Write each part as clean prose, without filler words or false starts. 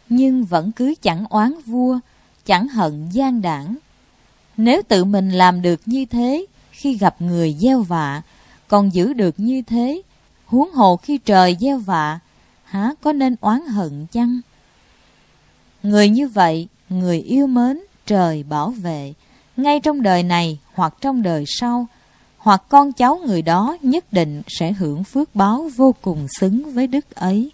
nhưng vẫn cứ chẳng oán vua, chẳng hận gian đảng. Nếu tự mình làm được như thế khi gặp người gieo vạ, còn giữ được như thế, huống hồ khi trời gieo vạ, há có nên oán hận chăng? Người như vậy, người yêu mến, trời bảo vệ, ngay trong đời này hoặc trong đời sau, hoặc con cháu người đó nhất định sẽ hưởng phước báo vô cùng xứng với đức ấy.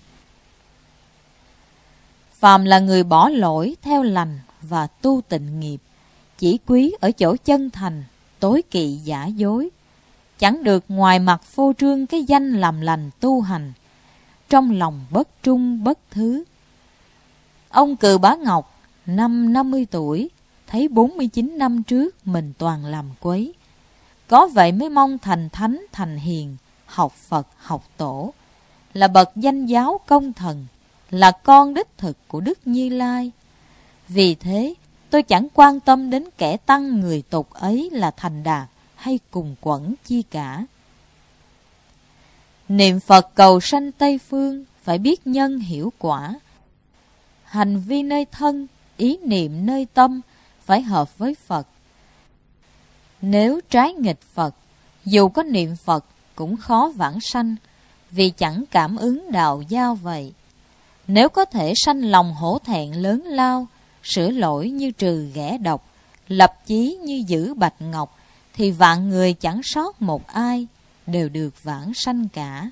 Phàm là người bỏ lỗi theo lành và tu tịnh nghiệp, chỉ quý ở chỗ chân thành, tối kỵ giả dối, chẳng được ngoài mặt phô trương cái danh làm lành tu hành, trong lòng bất trung bất thứ. Ông Cừ Bá Ngọc, năm 50 tuổi, thấy 49 năm trước mình toàn làm quấy. Có vậy mới mong thành thánh thành hiền, học Phật học Tổ, là bậc danh giáo công thần, là con đích thực của Đức Như Lai. Vì thế, tôi chẳng quan tâm đến kẻ tăng người tục ấy là thành đạt hay cùng quẩn chi cả. Niệm Phật cầu sanh Tây Phương, phải biết nhân hiểu quả. Hành vi nơi thân, ý niệm nơi tâm, phải hợp với Phật. Nếu trái nghịch Phật, dù có niệm Phật cũng khó vãng sanh, vì chẳng cảm ứng đạo giao vậy. Nếu có thể sanh lòng hổ thẹn lớn lao, sửa lỗi như trừ ghẻ độc, lập chí như giữ bạch ngọc, thì vạn người chẳng sót một ai, đều được vãng sanh cả.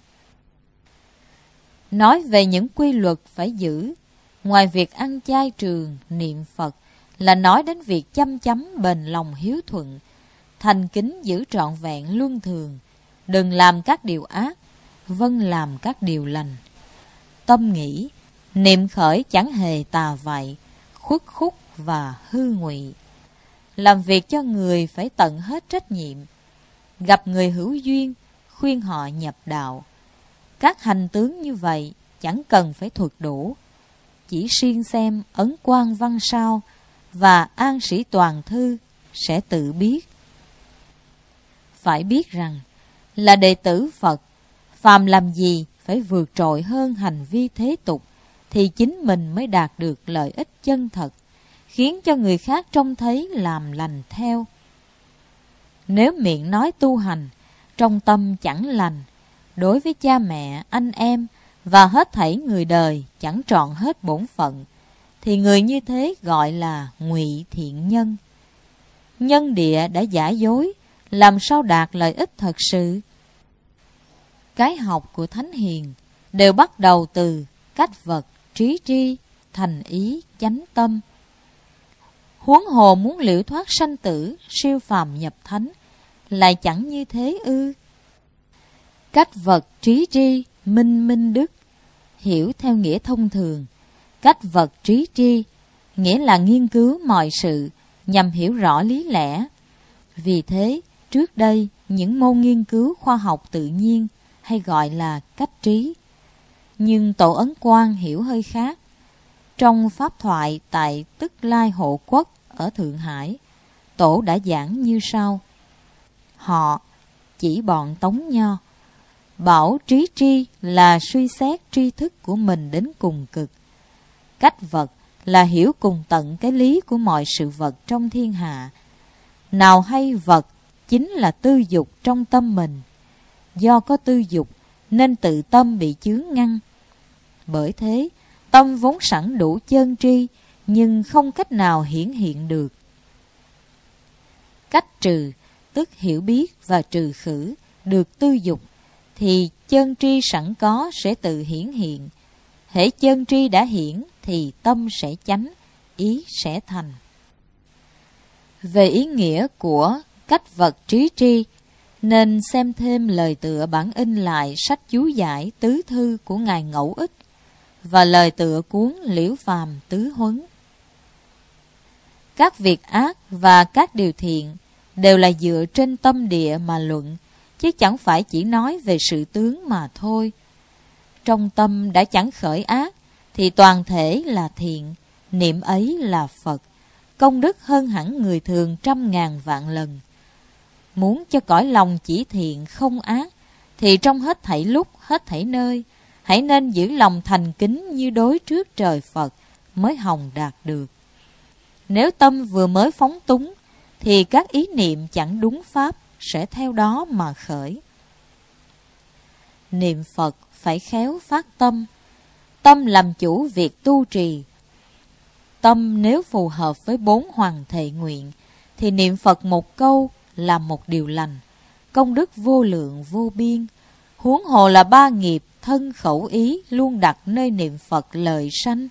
Nói về những quy luật phải giữ, ngoài việc ăn chay trường, niệm Phật, là nói đến việc chăm chăm bền lòng hiếu thuận, thành kính giữ trọn vẹn luân thường, đừng làm các điều ác, vâng làm các điều lành. Tâm nghĩ, niệm khởi chẳng hề tà vậy, khuất khúc và hư ngụy. Làm việc cho người phải tận hết trách nhiệm. Gặp người hữu duyên, khuyên họ nhập đạo. Các hành tướng như vậy chẳng cần phải thuật đủ, chỉ siêng xem Ấn Quang Văn Sao và An Sĩ Toàn Thư sẽ tự biết. Phải biết rằng là đệ tử Phật, phàm làm gì phải vượt trội hơn hành vi thế tục, thì chính mình mới đạt được lợi ích chân thật, khiến cho người khác trông thấy làm lành theo. Nếu miệng nói tu hành, trong tâm chẳng lành, đối với cha mẹ, anh em và hết thảy người đời chẳng trọn hết bổn phận, thì người như thế gọi là ngụy thiện nhân. Nhân địa đã giả dối, làm sao đạt lợi ích thật sự? Cái học của Thánh Hiền đều bắt đầu từ cách vật, trí tri, thành ý, chánh tâm. Huống hồ muốn liễu thoát sanh tử, siêu phàm nhập thánh, lại chẳng như thế ư? Cách vật, trí tri, minh minh đức, hiểu theo nghĩa thông thường. Cách vật, trí tri, nghĩa là nghiên cứu mọi sự, nhằm hiểu rõ lý lẽ. Vì thế, trước đây, những môn nghiên cứu khoa học tự nhiên hay gọi là cách trí. Nhưng Tổ Ấn Quang hiểu hơi khác. Trong pháp thoại tại Tức Lai Hộ Quốc ở Thượng Hải, Tổ đã giảng như sau. Họ, chỉ bọn Tống Nho, bảo trí tri là suy xét tri thức của mình đến cùng cực. Cách vật là hiểu cùng tận cái lý của mọi sự vật trong thiên hạ. Nào hay vật chính là tư dục trong tâm mình. Do có tư dục nên tự tâm bị chướng ngăn. Bởi thế, tâm vốn sẵn đủ chân tri, nhưng không cách nào hiển hiện được. Cách trừ, tức hiểu biết và trừ khử, được tư dục, thì chân tri sẵn có sẽ tự hiển hiện. Hễ chân tri đã hiển, thì tâm sẽ chánh, ý sẽ thành. Về ý nghĩa của cách vật trí tri, nên xem thêm lời tựa bản in lại sách chú giải tứ thư của Ngài Ngẫu Ích và lời tựa cuốn Liễu Phàm Tứ Huấn. Các việc ác và các điều thiện đều là dựa trên tâm địa mà luận, chứ chẳng phải chỉ nói về sự tướng mà thôi. Trong tâm đã chẳng khởi ác, thì toàn thể là thiện, niệm ấy là Phật, công đức hơn hẳn người thường 100.000 vạn lần. Muốn cho cõi lòng chỉ thiện không ác, thì trong hết thảy lúc, hết thảy nơi, hãy nên giữ lòng thành kính như đối trước trời Phật, mới hòng đạt được. Nếu tâm vừa mới phóng túng, thì các ý niệm chẳng đúng pháp sẽ theo đó mà khởi. Niệm Phật phải khéo phát tâm, tâm làm chủ việc tu trì. Tâm nếu phù hợp với 4 hoàng thệ nguyện, thì niệm Phật một câu là một điều lành, công đức vô lượng vô biên. Huống hồ là 3 nghiệp thân khẩu ý luôn đặt nơi niệm Phật lợi sanh.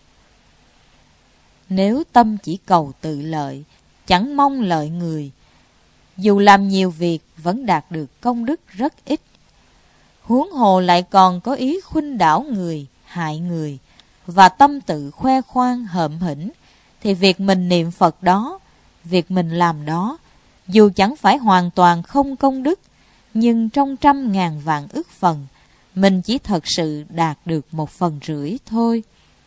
Nếu tâm chỉ cầu tự lợi, chẳng mong lợi người, dù làm nhiều việc vẫn đạt được công đức rất ít. Huống hồ lại còn có ý khuynh đảo người, hại người, và tâm tự khoe khoang hợm hĩnh, thì việc mình niệm Phật đó, việc mình làm đó, dù chẳng phải hoàn toàn không công đức, nhưng trong 100.000 vạn ức phần, mình chỉ thật sự đạt được 1/10 thôi.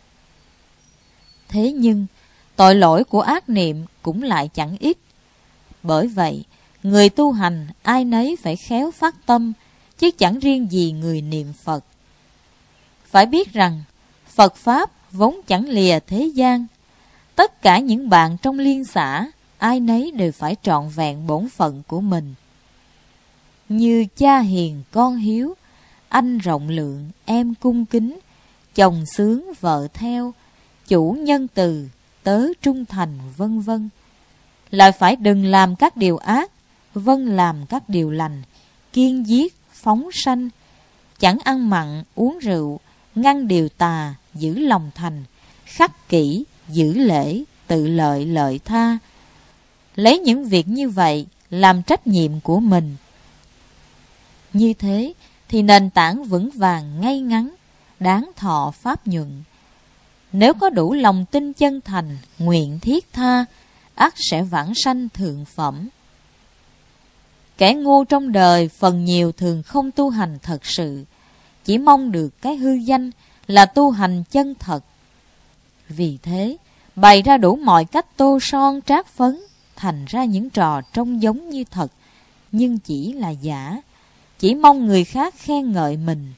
Thế nhưng, tội lỗi của ác niệm cũng lại chẳng ít. Bởi vậy, người tu hành ai nấy phải khéo phát tâm, chứ chẳng riêng gì người niệm Phật. Phải biết rằng, Phật Pháp vốn chẳng lìa thế gian. Tất cả những bạn trong liên xã, ai nấy đều phải trọn vẹn bổn phận của mình. Như cha hiền con hiếu, anh rộng lượng, em cung kính, chồng xướng vợ theo, chủ nhân từ, tớ trung thành, vân vân. Lại phải đừng làm các điều ác, vâng làm các điều lành, kiêng giết, phóng sanh, chẳng ăn mặn, uống rượu, ngăn điều tà, giữ lòng thành, khắc kỷ, giữ lễ, tự lợi lợi tha. Lấy những việc như vậy làm trách nhiệm của mình. Như thế thì nền tảng vững vàng ngay ngắn, đáng thọ pháp nhuận. Nếu có đủ lòng tin chân thành, nguyện thiết tha, ắt sẽ vãng sanh thượng phẩm. Kẻ ngu trong đời phần nhiều thường không tu hành thật sự, chỉ mong được cái hư danh là tu hành chân thật. Vì thế, bày ra đủ mọi cách tô son trát phấn, thành ra những trò trông giống như thật, nhưng chỉ là giả, chỉ mong người khác khen ngợi mình.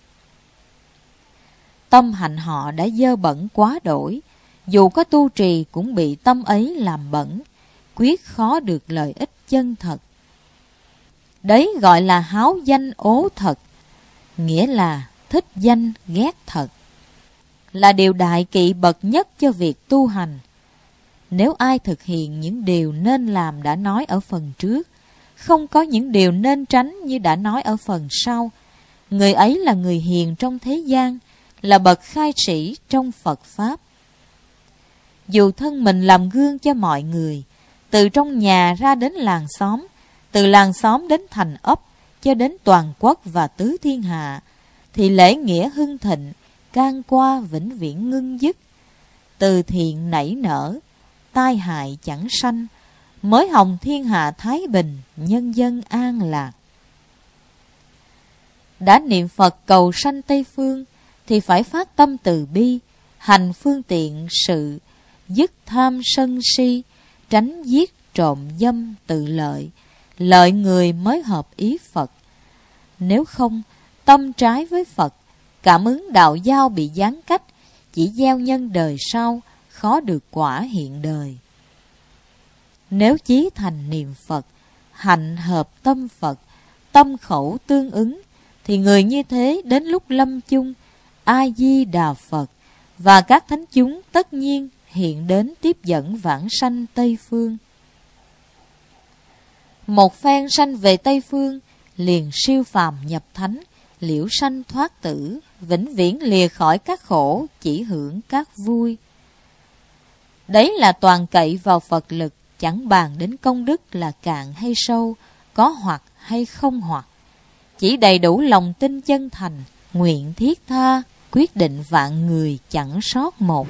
Tâm hạnh họ đã dơ bẩn quá đổi, dù có tu trì cũng bị tâm ấy làm bẩn, quyết khó được lợi ích chân thật. Đấy gọi là háo danh ố thật, nghĩa là thích danh ghét thật, là điều đại kỵ bậc nhất cho việc tu hành. Nếu ai thực hiện những điều nên làm đã nói ở phần trước, không có những điều nên tránh như đã nói ở phần sau, người ấy là người hiền trong thế gian, là bậc khai sĩ trong Phật Pháp. Dù thân mình làm gương cho mọi người, từ trong nhà ra đến làng xóm, từ làng xóm đến thành ấp, cho đến toàn quốc và tứ thiên hạ, thì lễ nghĩa hưng thịnh, can qua vĩnh viễn ngưng dứt, từ thiện nảy nở, tai hại chẳng sanh, mới hồng thiên hạ thái bình, nhân dân an lạc. Đã niệm Phật cầu sanh Tây Phương, thì phải phát tâm từ bi, hành phương tiện sự, dứt tham sân si, tránh giết trộm dâm tự lợi, lợi người mới hợp ý Phật. Nếu không, tâm trái với Phật, cảm ứng đạo giao bị gián cách, chỉ gieo nhân đời sau, khó được quả hiện đời. Nếu chí thành niệm Phật, hạnh hợp tâm Phật, tâm khẩu tương ứng, thì người như thế đến lúc lâm chung, A Di Đà Phật và các thánh chúng tất nhiên hiện đến tiếp dẫn vãng sanh Tây Phương. Một phen sanh về Tây Phương, liền siêu phàm nhập thánh, liễu sanh thoát tử, vĩnh viễn lìa khỏi các khổ, chỉ hưởng các vui. Đấy là toàn cậy vào Phật lực, chẳng bàn đến công đức là cạn hay sâu, có hoặc hay không hoặc. Chỉ đầy đủ lòng tin chân thành, nguyện thiết tha, quyết định vạn người chẳng sót một.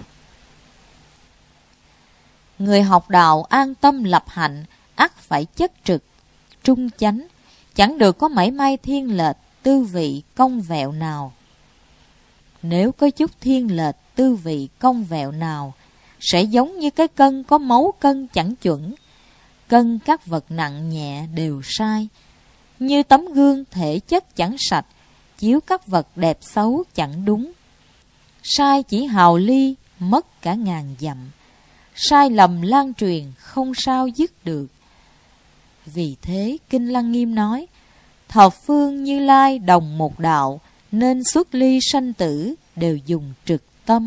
Người học đạo an tâm lập hạnh, ắt phải chất trực, trung chánh, chẳng được có mảy may thiên lệch, tư vị cong vẹo nào. Nếu có chút thiên lệch, tư vị cong vẹo nào, sẽ giống như cái cân có mấu cân chẳng chuẩn, cân các vật nặng nhẹ đều sai. Như tấm gương thể chất chẳng sạch, chiếu các vật đẹp xấu chẳng đúng. Sai chỉ hào ly, mất cả ngàn dặm. Sai lầm lan truyền không sao dứt được. Vì thế Kinh Lăng Nghiêm nói, thập phương Như Lai đồng một đạo, nên xuất ly sanh tử đều dùng trực tâm.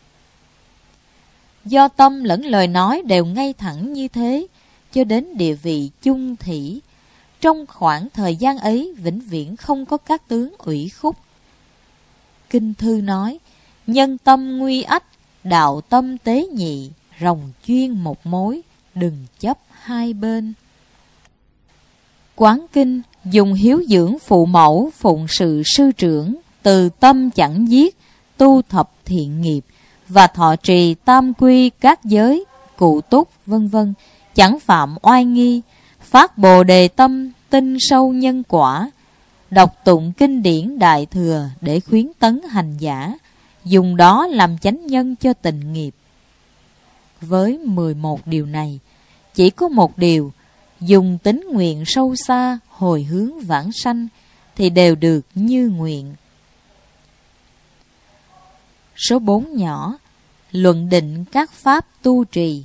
Do tâm lẫn lời nói đều ngay thẳng như thế, cho đến địa vị chung thủy, trong khoảng thời gian ấy vĩnh viễn không có các tướng ủy khúc. Kinh Thư nói, nhân tâm nguy ách, đạo tâm tế nhị, rồng chuyên một mối, đừng chấp hai bên. Quán Kinh dùng hiếu dưỡng phụ mẫu, phụng sự sư trưởng, từ tâm chẳng giết, tu thập thiện nghiệp, và thọ trì tam quy các giới, cụ túc, vân vân, chẳng phạm oai nghi, phát bồ đề tâm, tin sâu nhân quả, đọc tụng kinh điển đại thừa để khuyến tấn hành giả, dùng đó làm chánh nhân cho tình nghiệp. Với 11 điều này, chỉ có một điều, dùng tín nguyện sâu xa, hồi hướng vãng sanh, thì đều được như nguyện. Số 4 nhỏ, luận định các pháp tu trì.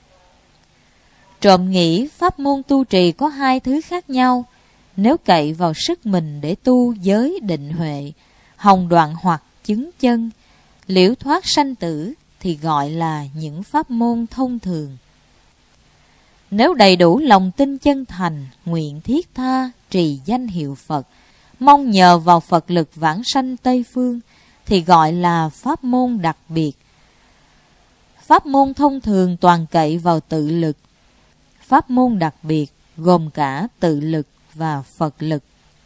Trộm nghĩ pháp môn tu trì có hai thứ khác nhau. Nếu cậy vào sức mình để tu giới định huệ, hồng đoạn hoặc chứng chân, liễu thoát sanh tử, thì gọi là những pháp môn thông thường. Nếu đầy đủ lòng tin chân thành, nguyện thiết tha, trì danh hiệu Phật, mong nhờ vào Phật lực vãng sanh Tây Phương, thì gọi là pháp môn đặc biệt. Pháp môn thông thường toàn cậy vào tự lực. Pháp môn đặc biệt gồm cả tự lực và Phật lực.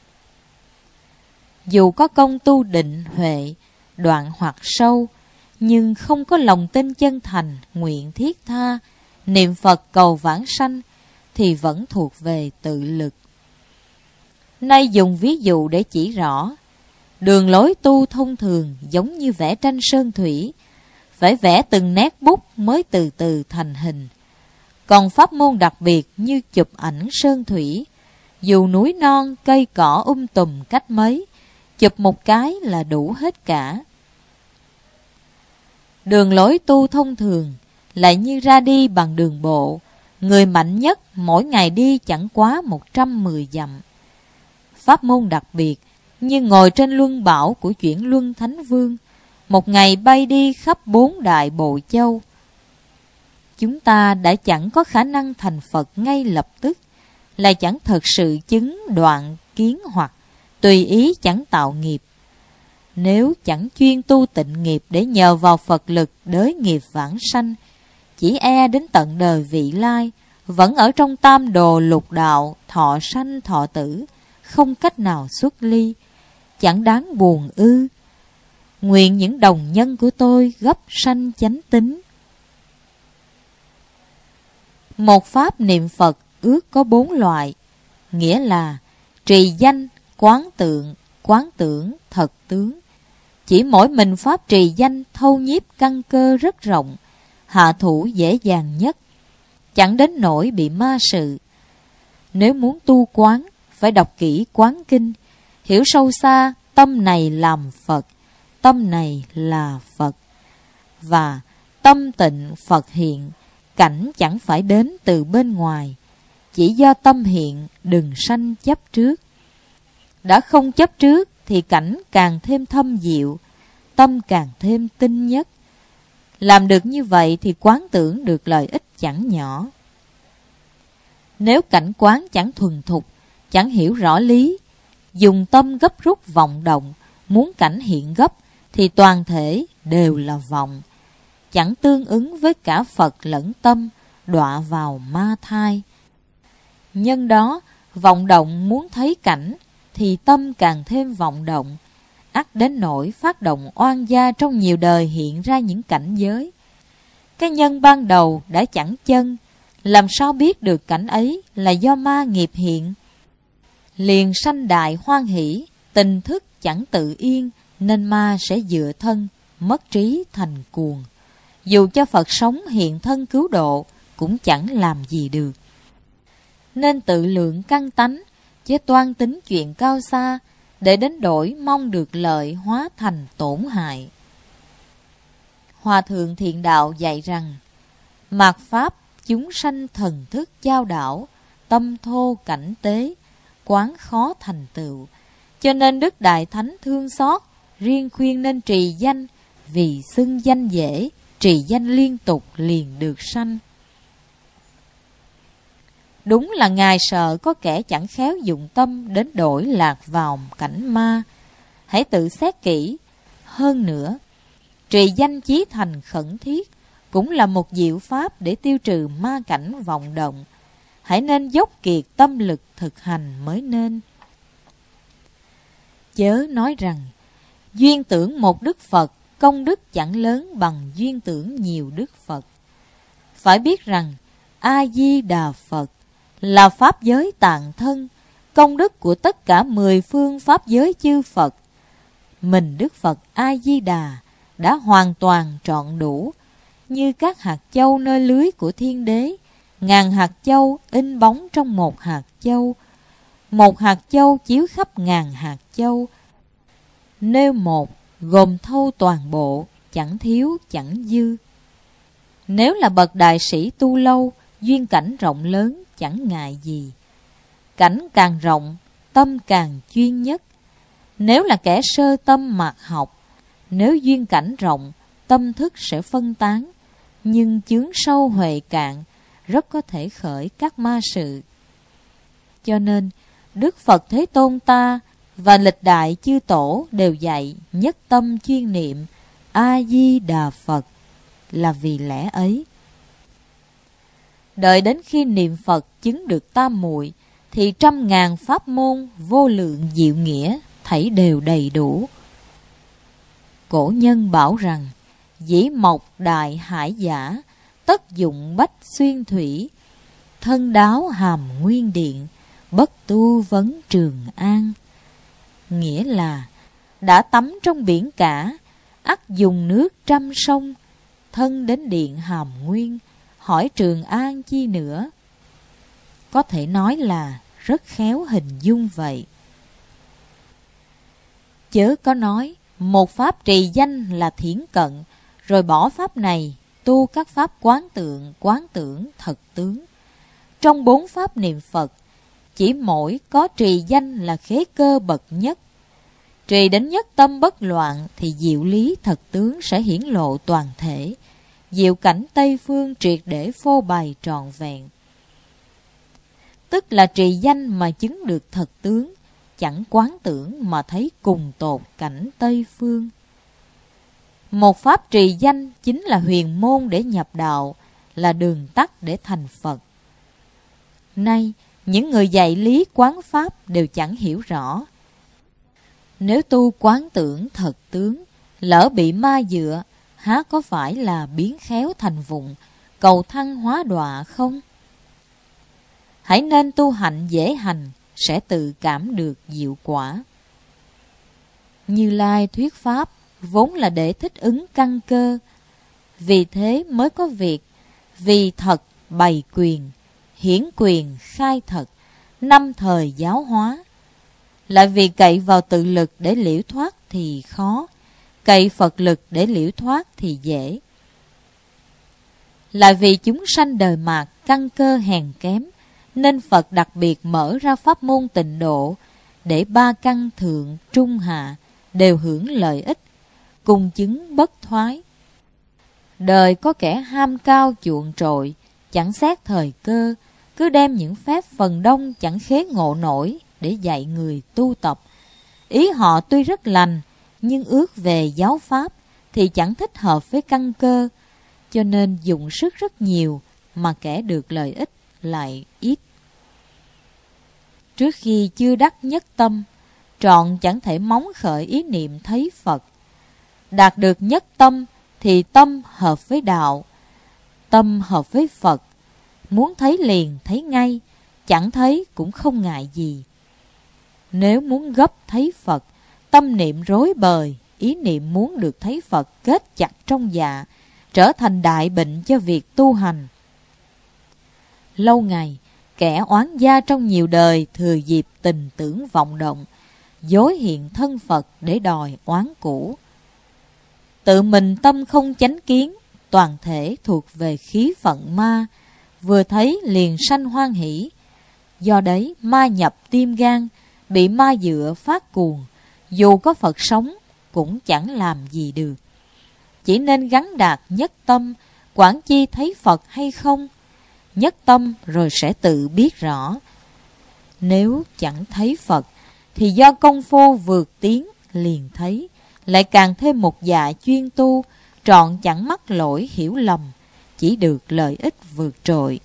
Dù có công tu định huệ, đoạn hoặc sâu, nhưng không có lòng tin chân thành, nguyện thiết tha, niệm Phật cầu vãng sanh, thì vẫn thuộc về tự lực. Nay dùng ví dụ để chỉ rõ. Đường lối tu thông thường giống như vẽ tranh sơn thủy, phải vẽ từng nét bút mới từ từ thành hình. Còn pháp môn đặc biệt như chụp ảnh sơn thủy, dù núi non cây cỏ tùm cách mấy, chụp một cái là đủ hết cả. Đường lối tu thông thường lại như ra đi bằng đường bộ, người mạnh nhất mỗi ngày đi chẳng quá 110 dặm. Pháp môn đặc biệt như ngồi trên luân bảo của chuyển luân Thánh Vương, một ngày bay đi khắp 4 đại bộ châu. Chúng ta đã chẳng có khả năng thành Phật ngay lập tức, lại chẳng thật sự chứng đoạn kiến hoặc, tùy ý chẳng tạo nghiệp. Nếu chẳng chuyên tu tịnh nghiệp để nhờ vào Phật lực đới nghiệp vãng sanh, chỉ e đến tận đời vị lai, vẫn ở trong tam đồ lục đạo, thọ sanh thọ tử, không cách nào xuất ly, chẳng đáng buồn ư. Nguyện những đồng nhân của tôi gấp sanh chánh tín. Một pháp niệm Phật ước có 4 loại, nghĩa là trì danh, quán tưởng, thật tướng. Chỉ mỗi mình pháp trì danh thâu nhiếp căn cơ rất rộng, hạ thủ dễ dàng nhất, chẳng đến nỗi bị ma sự. Nếu muốn tu quán, phải đọc kỹ quán kinh, hiểu sâu xa tâm này làm Phật, tâm này là Phật. Và tâm tịnh Phật hiện, cảnh chẳng phải đến từ bên ngoài, chỉ do tâm hiện, đừng sanh chấp trước. Đã không chấp trước thì cảnh càng thêm thâm diệu, tâm càng thêm tinh nhất. Làm được như vậy thì quán tưởng được lợi ích chẳng nhỏ. Nếu cảnh quán chẳng thuần thục, chẳng hiểu rõ lý, dùng tâm gấp rút vọng động, muốn cảnh hiện gấp, thì toàn thể đều là vọng, chẳng tương ứng với cả Phật lẫn tâm, đọa vào ma thai. Nhân đó, vọng động muốn thấy cảnh, thì tâm càng thêm vọng động, ắt đến nỗi phát động oan gia trong nhiều đời hiện ra những cảnh giới. Cái nhân ban đầu đã chẳng chân, làm sao biết được cảnh ấy là do ma nghiệp hiện? Liền sanh đại hoan hỷ, tình thức chẳng tự yên, nên ma sẽ dựa thân, mất trí thành cuồng. Dù cho Phật sống hiện thân cứu độ, cũng chẳng làm gì được. Nên tự lượng căn tánh, chứ toan tính chuyện cao xa, để đến đổi mong được lợi hóa thành tổn hại. Hòa thượng Thiện Đạo dạy rằng, mạt pháp chúng sanh thần thức chao đảo, tâm thô cảnh tế, quán khó thành tựu. Cho nên Đức Đại Thánh thương xót, riêng khuyên nên trì danh, vì xưng danh dễ, trì danh liên tục liền được sanh. Đúng là Ngài sợ có kẻ chẳng khéo dụng tâm đến đổi lạc vào cảnh ma. Hãy tự xét kỹ. Hơn nữa, trì danh chí thành khẩn thiết cũng là một diệu pháp để tiêu trừ ma cảnh vọng động. Hãy nên dốc kiệt tâm lực thực hành mới nên. Chớ nói rằng, duyên tưởng một Đức Phật, công đức chẳng lớn bằng duyên tưởng nhiều Đức Phật. Phải biết rằng, A-di-đà Phật là Pháp giới tạng thân, công đức của tất cả 10 phương Pháp giới chư Phật. Mình Đức Phật A-di-đà đã hoàn toàn trọn đủ, như các hạt châu nơi lưới của Thiên Đế, ngàn hạt châu in bóng trong một hạt châu. Một hạt châu chiếu khắp ngàn hạt châu. Nêu một, gồm thâu toàn bộ, chẳng thiếu chẳng dư. Nếu là bậc đại sĩ tu lâu, duyên cảnh rộng lớn, chẳng ngại gì. Cảnh càng rộng, tâm càng chuyên nhất. Nếu là kẻ sơ tâm mạt học, nếu duyên cảnh rộng, tâm thức sẽ phân tán, nhưng chướng sâu huệ cạn, rất có thể khởi các ma sự. Cho nên, Đức Phật Thế Tôn ta và lịch đại chư tổ đều dạy nhất tâm chuyên niệm A-di-đà Phật là vì lẽ ấy. Đợi đến khi niệm Phật chứng được tam muội, thì 100.000 pháp môn vô lượng diệu nghĩa thảy đều đầy đủ. Cổ nhân bảo rằng, dĩ mộc đại hải giả, tất dụng bách xuyên thủy, thân đáo hàm nguyên điện, bất tu vấn trường an. Nghĩa là, đã tắm trong biển cả, ắt dùng nước trăm sông, thân đến điện hàm nguyên, hỏi Trường An chi nữa. Có thể nói là rất khéo hình dung vậy. Chớ có nói một pháp trì danh là thiển cận, rồi bỏ pháp này tu các pháp quán tưởng thật tướng. Trong 4 pháp niệm Phật, chỉ mỗi có trì danh là khế cơ bậc nhất. Trì đến nhất tâm bất loạn thì diệu lý thật tướng sẽ hiển lộ toàn thể, diệu cảnh Tây Phương triệt để phô bày trọn vẹn. Tức là trì danh mà chứng được thật tướng, chẳng quán tưởng mà thấy cùng tột cảnh Tây Phương. Một pháp trì danh chính là huyền môn để nhập đạo, là đường tắt để thành Phật. Nay, những người dạy lý quán pháp đều chẳng hiểu rõ. Nếu tu quán tưởng thật tướng, lỡ bị ma dựa, há có phải là biến khéo thành vụng, cầu thăng hóa đọa không? Hãy nên tu hạnh dễ hành, sẽ tự cảm được diệu quả. Như Lai thuyết pháp vốn là để thích ứng căn cơ, vì thế mới có việc vì thật bày quyền, hiển quyền khai thật, 5 thời giáo hóa. Lại vì cậy vào tự lực để liễu thoát thì khó, cậy Phật lực để liễu thoát thì dễ. Lại vì chúng sanh đời mạt căn cơ hèn kém, nên Phật đặc biệt mở ra pháp môn tịnh độ, để 3 căn thượng trung hạ đều hưởng lợi ích, cùng chứng bất thoái. Đời có kẻ ham cao chuộng trội, chẳng xét thời cơ, cứ đem những phép phần đông chẳng khế ngộ nổi để dạy người tu tập. Ý họ tuy rất lành, nhưng ước về giáo pháp thì chẳng thích hợp với căn cơ, cho nên dùng sức rất nhiều mà kẻ được lợi ích lại ít. Trước khi chưa đắc nhất tâm, trọn chẳng thể móng khởi ý niệm thấy Phật. Đạt được nhất tâm thì tâm hợp với đạo, tâm hợp với Phật. Muốn thấy liền thấy ngay, chẳng thấy cũng không ngại gì. Nếu muốn gấp thấy Phật, tâm niệm rối bời, ý niệm muốn được thấy Phật kết chặt trong dạ, trở thành đại bệnh cho việc tu hành. Lâu ngày, kẻ oán gia trong nhiều đời thừa dịp tình tưởng vọng động, dối hiện thân Phật để đòi oán cũ. Tự mình tâm không chánh kiến, toàn thể thuộc về khí phận ma, vừa thấy liền sanh hoan hỷ. Do đấy ma nhập tim gan, bị ma dựa phát cuồng, dù có Phật sống cũng chẳng làm gì được. Chỉ nên gắn đạt nhất tâm, quản chi thấy Phật hay không. Nhất tâm rồi sẽ tự biết rõ. Nếu chẳng thấy Phật thì do công phu vượt tiến liền thấy, lại càng thêm một dạ chuyên tu, trọn chẳng mắc lỗi hiểu lầm, chỉ được lợi ích vượt trội.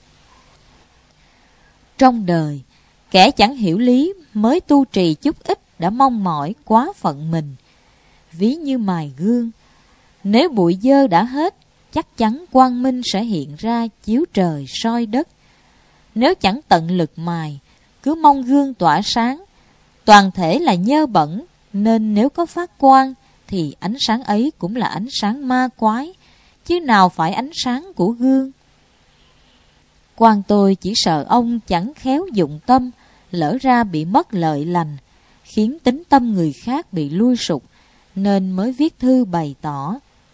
Trong đời, kẻ chẳng hiểu lý mới tu trì chút ít đã mong mỏi quá phận mình. Ví như mài gương, nếu bụi dơ đã hết, chắc chắn quang minh sẽ hiện ra chiếu trời soi đất. Nếu chẳng tận lực mài, cứ mong gương tỏa sáng, toàn thể là nhơ bẩn, nên nếu có phát quang thì ánh sáng ấy cũng là ánh sáng ma quái, chứ nào phải ánh sáng của gương. Quan tôi chỉ sợ ông chẳng khéo dụng tâm, lỡ ra bị mất lợi lành, khiến tính tâm người khác bị lui sụp, nên mới viết thư bày tỏ.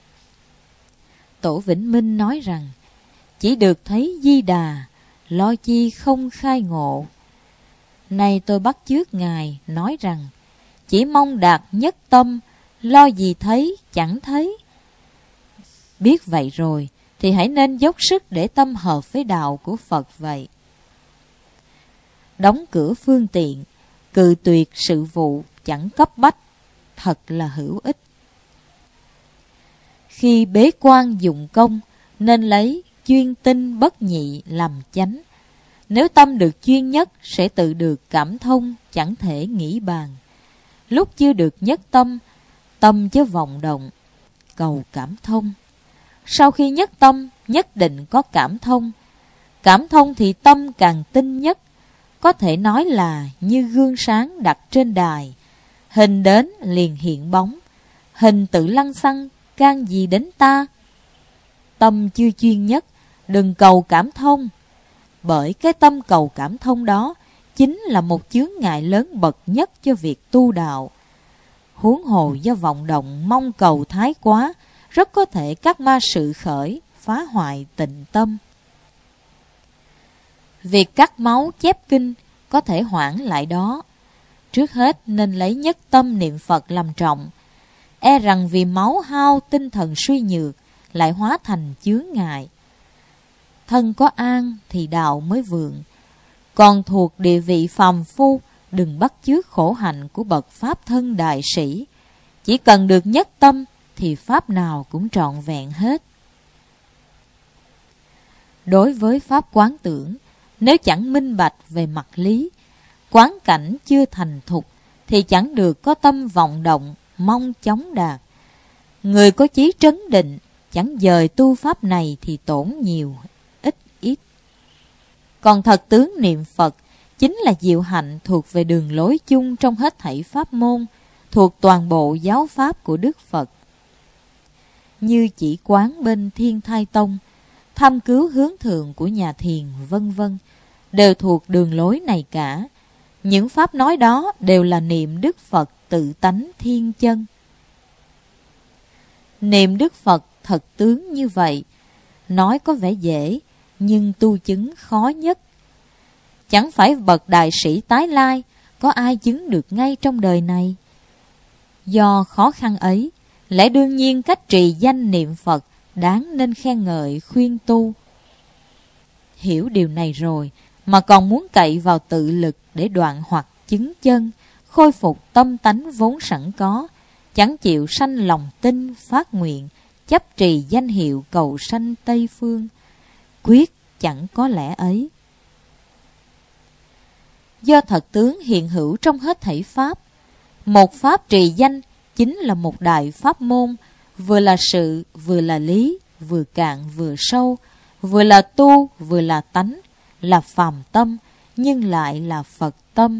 Tổ Vĩnh Minh nói rằng, chỉ được thấy Di Đà, lo chi không khai ngộ. Nay tôi bắt chước Ngài nói rằng, chỉ mong đạt nhất tâm, lo gì thấy chẳng thấy. Biết vậy rồi thì hãy nên dốc sức để tâm hợp với đạo của Phật vậy. Đóng cửa phương tiện, cự tuyệt sự vụ chẳng cấp bách, thật là hữu ích. Khi bế quan dụng công, nên lấy chuyên tinh bất nhị làm chánh. Nếu tâm được chuyên nhất, sẽ tự được cảm thông, chẳng thể nghĩ bàn. Lúc chưa được nhất tâm, tâm chớ vọng động, cầu cảm thông. Sau khi nhất tâm, nhất định có cảm thông. Cảm thông thì tâm càng tinh nhất, có thể nói là như gương sáng đặt trên đài. Hình đến liền hiện bóng, hình tự lăng xăng, can gì đến ta. Tâm chưa chuyên nhất, đừng cầu cảm thông. Bởi cái tâm cầu cảm thông đó chính là một chướng ngại lớn bậc nhất cho việc tu đạo. Huống hồ do vọng động mong cầu thái quá, rất có thể các ma sự khởi, phá hoại tịnh tâm. Việc cắt máu chép kinh có thể hoãn lại đó. Trước hết nên lấy nhất tâm niệm Phật làm trọng. E rằng vì máu hao tinh thần suy nhược, lại hóa thành chướng ngại. Thân có an thì đạo mới vượng. Còn thuộc địa vị phàm phu, đừng bắt chước khổ hạnh của bậc pháp thân đại sĩ. Chỉ cần được nhất tâm thì pháp nào cũng trọn vẹn hết. Đối với pháp quán tưởng, nếu chẳng minh bạch về mặt lý, quán cảnh chưa thành thục, thì chẳng được có tâm vọng động, mong chóng đạt. Người có chí trấn định, chẳng dời tu pháp này thì tổn nhiều, ít ít. Còn thật tướng niệm Phật, chính là diệu hạnh thuộc về đường lối chung trong hết thảy pháp môn, thuộc toàn bộ giáo pháp của Đức Phật. Như chỉ quán bên Thiên Thai Tông, thăm cứu hướng thượng của nhà thiền, vân vân, đều thuộc đường lối này cả. Những pháp nói đó đều là niệm Đức Phật tự tánh thiên chân. Niệm Đức Phật thật tướng như vậy, nói có vẻ dễ, nhưng tu chứng khó nhất. Chẳng phải bậc đại sĩ tái lai, có ai chứng được ngay trong đời này. Do khó khăn ấy, lẽ đương nhiên cách trì danh niệm Phật đáng nên khen ngợi khuyên tu. Hiểu điều này rồi mà còn muốn cậy vào tự lực để đoạn hoặc chứng chân, khôi phục tâm tánh vốn sẵn có, chẳng chịu sanh lòng tin phát nguyện, chấp trì danh hiệu cầu sanh Tây Phương, quyết chẳng có lẽ ấy. Do thật tướng hiện hữu trong hết thảy pháp, một pháp trì danh chính là một đại pháp môn, vừa là sự, vừa là lý, vừa cạn vừa sâu, vừa là tu, vừa là tánh, là phàm tâm, nhưng lại là Phật tâm.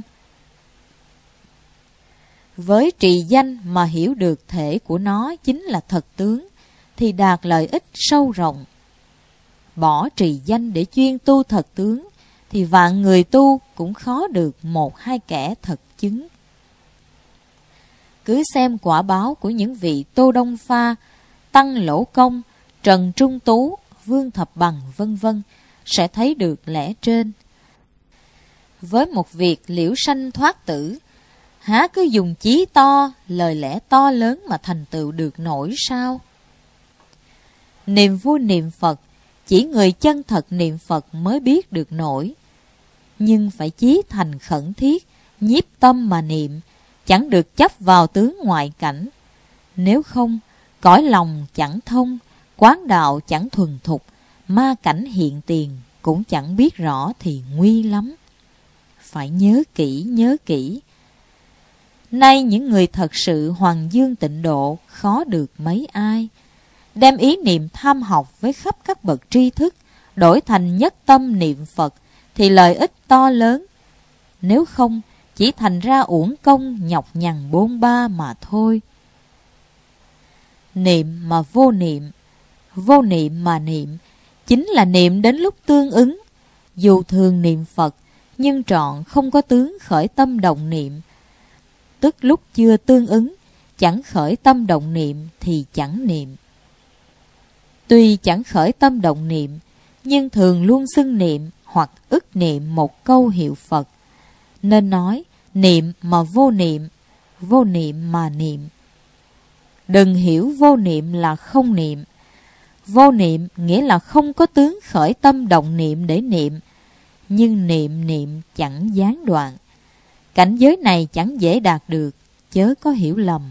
Với trì danh mà hiểu được thể của nó chính là thật tướng, thì đạt lợi ích sâu rộng. Bỏ trì danh để chuyên tu thật tướng, thì vạn người tu cũng khó được một hai kẻ thật chứng. Cứ xem quả báo của những vị Tô Đông Pha, Tăng Lỗ Công, Trần Trung Tú, Vương Thập Bằng vân vân sẽ thấy được lẽ trên. Với một việc liễu sanh thoát tử, há cứ dùng chí to, lời lẽ to lớn mà thành tựu được nổi sao? Niềm vui niệm Phật, chỉ người chân thật niệm Phật mới biết được nổi. Nhưng phải chí thành khẩn thiết, nhiếp tâm mà niệm, chẳng được chấp vào tướng ngoại cảnh. Nếu không, cõi lòng chẳng thông, quán đạo chẳng thuần thục, ma cảnh hiện tiền cũng chẳng biết rõ thì nguy lắm. Phải nhớ kỹ, nhớ kỹ. Nay những người thật sự hoàng dương tịnh độ khó được mấy ai. Đem ý niệm tham học với khắp các bậc tri thức, đổi thành nhất tâm niệm Phật, thì lợi ích to lớn. Nếu không, chỉ thành ra uổng công nhọc nhằn bôn ba mà thôi. Niệm mà vô niệm, vô niệm mà niệm, chính là niệm đến lúc tương ứng. Dù thường niệm Phật, nhưng trọn không có tướng khởi tâm động niệm. Tức lúc chưa tương ứng, chẳng khởi tâm động niệm thì chẳng niệm. Tuy chẳng khởi tâm động niệm, nhưng thường luôn xưng niệm hoặc ức niệm một câu hiệu Phật. Nên nói niệm mà vô niệm, vô niệm mà niệm. Đừng hiểu vô niệm là không niệm. Vô niệm nghĩa là không có tướng khởi tâm động niệm để niệm, nhưng niệm niệm chẳng gián đoạn. Cảnh giới này chẳng dễ đạt được, chớ có hiểu lầm.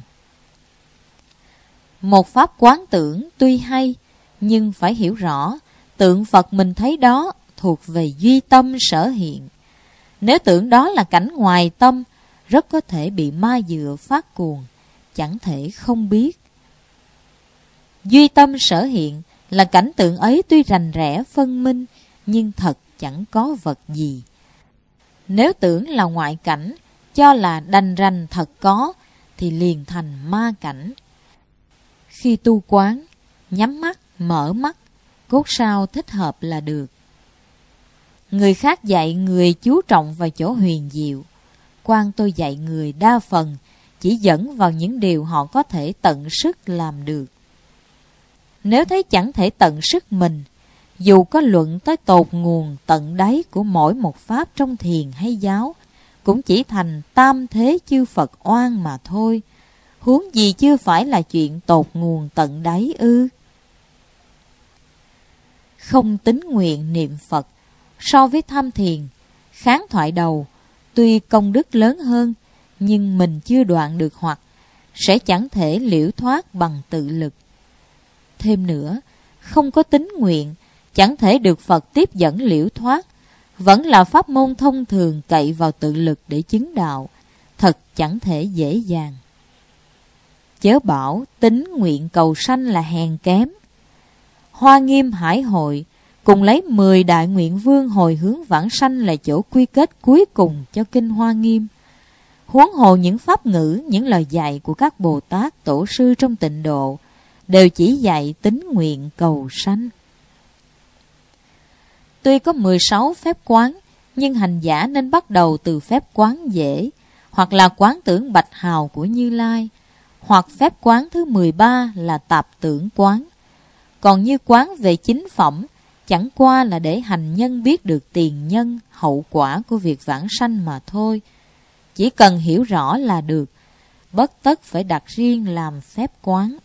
Một pháp quán tưởng tuy hay, nhưng phải hiểu rõ, tượng Phật mình thấy đó thuộc về duy tâm sở hiện. Nếu tưởng đó là cảnh ngoài tâm, rất có thể bị ma dựa phát cuồng, chẳng thể không biết. Duy tâm sở hiện là cảnh tượng ấy tuy rành rẽ phân minh, nhưng thật chẳng có vật gì. Nếu tưởng là ngoại cảnh, cho là đành rành thật có, thì liền thành ma cảnh. Khi tu quán, nhắm mắt, mở mắt, cốt sao thích hợp là được. Người khác dạy người chú trọng vào chỗ huyền diệu. Quan tôi dạy người đa phần chỉ dẫn vào những điều họ có thể tận sức làm được. Nếu thấy chẳng thể tận sức mình, dù có luận tới tột nguồn tận đáy của mỗi một pháp trong thiền hay giáo, cũng chỉ thành tam thế chư Phật oan mà thôi. Huống gì chưa phải là chuyện tột nguồn tận đáy ư? Không tín nguyện niệm Phật, so với tham thiền, kháng thoại đầu, tuy công đức lớn hơn, nhưng mình chưa đoạn được hoặc, sẽ chẳng thể liễu thoát bằng tự lực. Thêm nữa, không có tín nguyện, chẳng thể được Phật tiếp dẫn liễu thoát, vẫn là pháp môn thông thường cậy vào tự lực để chứng đạo, thật chẳng thể dễ dàng. Chớ bảo tín nguyện cầu sanh là hèn kém. Hoa Nghiêm Hải Hội cùng lấy 10 đại nguyện vương hồi hướng vãng sanh là chỗ quy kết cuối cùng cho kinh Hoa Nghiêm. Huống hồ những pháp ngữ, những lời dạy của các Bồ Tát Tổ sư trong tịnh độ đều chỉ dạy tín nguyện cầu sanh. Tuy có 16 phép quán, nhưng hành giả nên bắt đầu từ phép quán dễ, hoặc là quán tưởng bạch hào của Như Lai, hoặc phép quán thứ 13 là tạp tưởng quán. Còn như quán về chính phẩm, chẳng qua là để hành nhân biết được tiền nhân, hậu quả của việc vãng sanh mà thôi. Chỉ cần hiểu rõ là được, bất tất phải đặt riêng làm phép quán.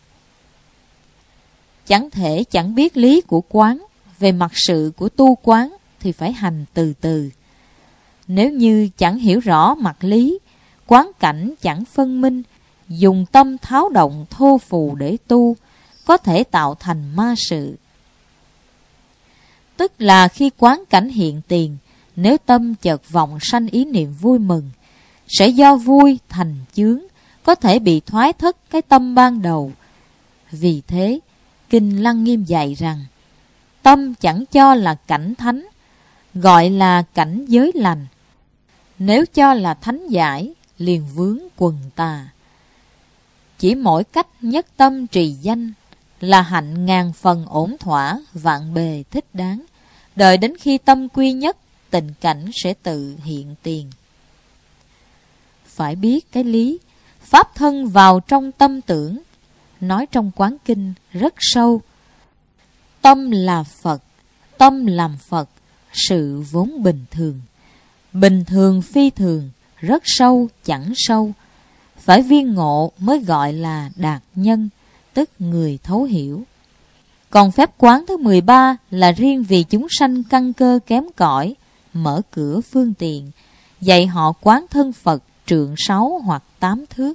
Chẳng thể chẳng biết lý của quán, về mặt sự của tu quán thì phải hành từ từ. Nếu như chẳng hiểu rõ mặt lý, quán cảnh chẳng phân minh, dùng tâm tháo động thô phù để tu, có thể tạo thành ma sự. Tức là khi quán cảnh hiện tiền, nếu tâm chợt vọng sanh ý niệm vui mừng, sẽ do vui thành chướng, có thể bị thoái thất cái tâm ban đầu. Vì thế, Kinh Lăng Nghiêm dạy rằng, tâm chẳng cho là cảnh thánh, gọi là cảnh giới lành. Nếu cho là thánh giải, liền vướng quần tà. Chỉ mỗi cách nhất tâm trì danh, là hạnh ngàn phần ổn thỏa, vạn bề thích đáng. Đợi đến khi tâm quy nhất, tình cảnh sẽ tự hiện tiền. Phải biết cái lý, pháp thân vào trong tâm tưởng, nói trong quán kinh rất sâu. Tâm là Phật, tâm làm Phật, sự vốn bình thường. Bình thường phi thường, rất sâu chẳng sâu. Phải viên ngộ mới gọi là đạt nhân, tức người thấu hiểu. Còn phép quán thứ 13 là riêng vì chúng sanh căn cơ kém cỏi, mở cửa phương tiện, dạy họ quán thân Phật trượng 6 hoặc 8 thước.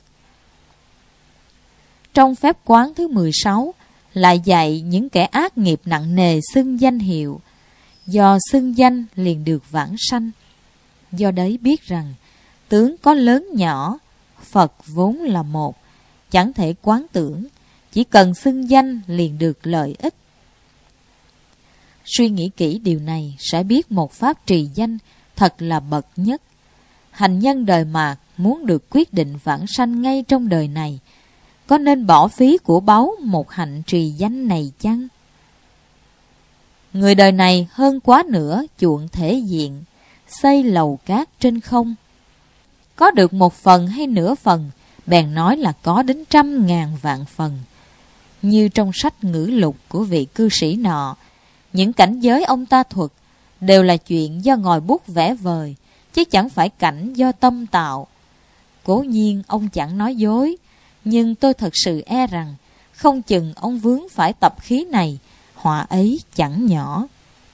Trong phép quán thứ 16 là dạy những kẻ ác nghiệp nặng nề xưng danh hiệu. Do xưng danh liền được vãng sanh. Do đấy biết rằng tướng có lớn nhỏ, Phật vốn là một, chẳng thể quán tưởng, chỉ cần xưng danh liền được lợi ích. Suy nghĩ kỹ điều này sẽ biết một pháp trì danh thật là bậc nhất. Hành nhân đời mạt muốn được quyết định vãng sanh ngay trong đời này, có nên bỏ phí của báu một hạnh trì danh này chăng? Người đời này hơn quá nữa chuộng thể diện, xây lầu cát trên không. Có được một phần hay nửa phần, bèn nói là có đến 100.000 vạn phần. Như trong sách ngữ lục của vị cư sĩ nọ, những cảnh giới ông ta thuật đều là chuyện do ngòi bút vẽ vời, chứ chẳng phải cảnh do tâm tạo. Cố nhiên ông chẳng nói dối, nhưng tôi thật sự e rằng không chừng ông vướng phải tập khí này, họa ấy chẳng nhỏ.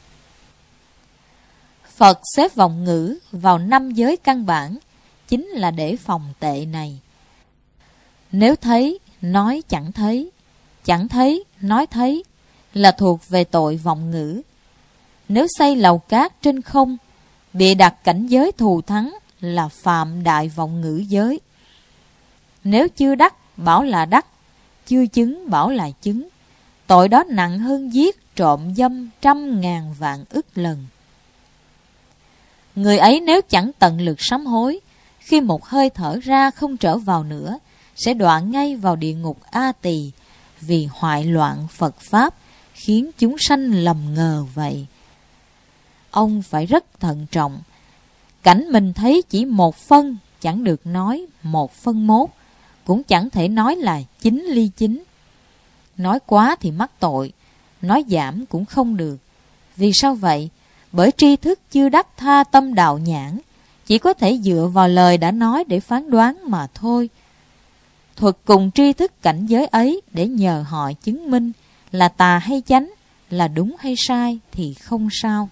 Phật xếp vọng ngữ vào 5 giới căn bản, chính là để phòng tệ này. Nếu thấy, nói chẳng thấy, chẳng thấy, nói thấy, là thuộc về tội vọng ngữ. Nếu xây lầu cát trên không, bịa đặt cảnh giới thù thắng, là phạm đại vọng ngữ giới. Nếu chưa đắc, bảo là đắc, chưa chứng, bảo là chứng. Tội đó nặng hơn giết, trộm dâm 100.000 vạn ức lần. Người ấy nếu chẳng tận lực sám hối, khi một hơi thở ra không trở vào nữa, sẽ đọa ngay vào địa ngục A Tỳ, vì hoại loạn Phật Pháp, khiến chúng sanh lầm ngờ vậy. Ông phải rất thận trọng. Cảnh mình thấy chỉ 1 phân, chẳng được nói 1/1, cũng chẳng thể nói là 9 ly 9. Nói quá thì mắc tội, nói giảm cũng không được. Vì sao vậy? Bởi tri thức chưa đắc tha tâm đạo nhãn, chỉ có thể dựa vào lời đã nói để phán đoán mà thôi. Thuật cùng tri thức cảnh giới ấy để nhờ họ chứng minh là tà hay chánh, là đúng hay sai thì không sao.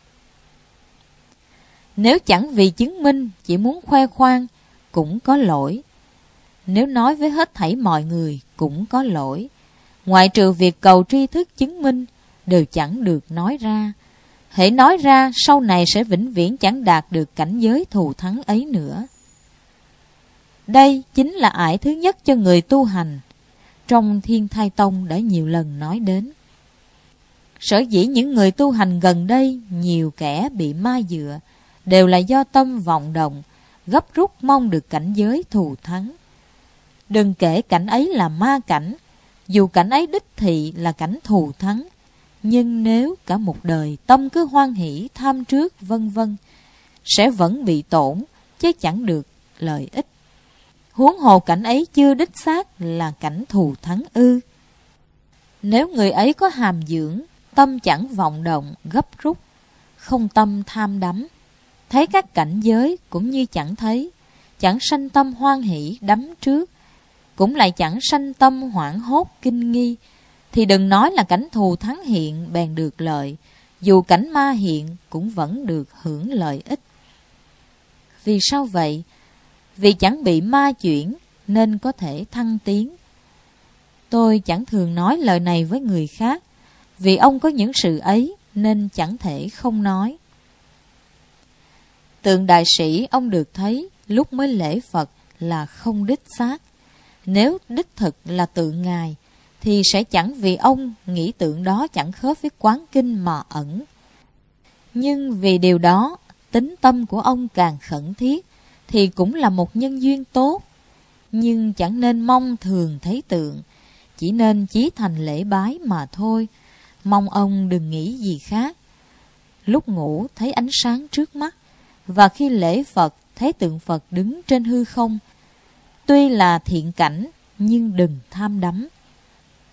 Nếu chẳng vì chứng minh, chỉ muốn khoe khoang, cũng có lỗi. Nếu nói với hết thảy mọi người, cũng có lỗi. Ngoại trừ việc cầu tri thức chứng minh, đều chẳng được nói ra. Hễ nói ra, sau này sẽ vĩnh viễn chẳng đạt được cảnh giới thù thắng ấy nữa. Đây chính là ải thứ nhất cho người tu hành. Trong Thiên Thai Tông đã nhiều lần nói đến. Sở dĩ những người tu hành gần đây nhiều kẻ bị ma dựa, đều là do tâm vọng động, gấp rút mong được cảnh giới thù thắng. Đừng kể cảnh ấy là ma cảnh, dù cảnh ấy đích thị là cảnh thù thắng, nhưng nếu cả một đời tâm cứ hoan hỷ tham trước vân vân, sẽ vẫn bị tổn, chứ chẳng được lợi ích. Huống hồ cảnh ấy chưa đích xác là cảnh thù thắng ư. Nếu người ấy có hàm dưỡng, tâm chẳng vọng động, gấp rút, không tâm tham đắm, thấy các cảnh giới cũng như chẳng thấy, chẳng sanh tâm hoan hỷ đắm trước, cũng lại chẳng sanh tâm hoảng hốt kinh nghi, thì đừng nói là cảnh thù thắng hiện bèn được lợi, dù cảnh ma hiện cũng vẫn được hưởng lợi ích. Vì sao vậy? Vì chẳng bị ma chuyển nên có thể thăng tiến. Tôi chẳng thường nói lời này với người khác, vì ông có những sự ấy nên chẳng thể không nói. Tượng đại sĩ ông được thấy lúc mới lễ Phật là không đích xác. Nếu đích thực là tượng Ngài, thì sẽ chẳng vì ông nghĩ tượng đó chẳng khớp với quán kinh mà ẩn. Nhưng vì điều đó, tính tâm của ông càng khẩn thiết, thì cũng là một nhân duyên tốt. Nhưng chẳng nên mong thường thấy tượng, chỉ nên chí thành lễ bái mà thôi. Mong ông đừng nghĩ gì khác. Lúc ngủ thấy ánh sáng trước mắt, và khi lễ Phật thấy tượng Phật đứng trên hư không. Tuy là thiện cảnh, nhưng đừng tham đắm,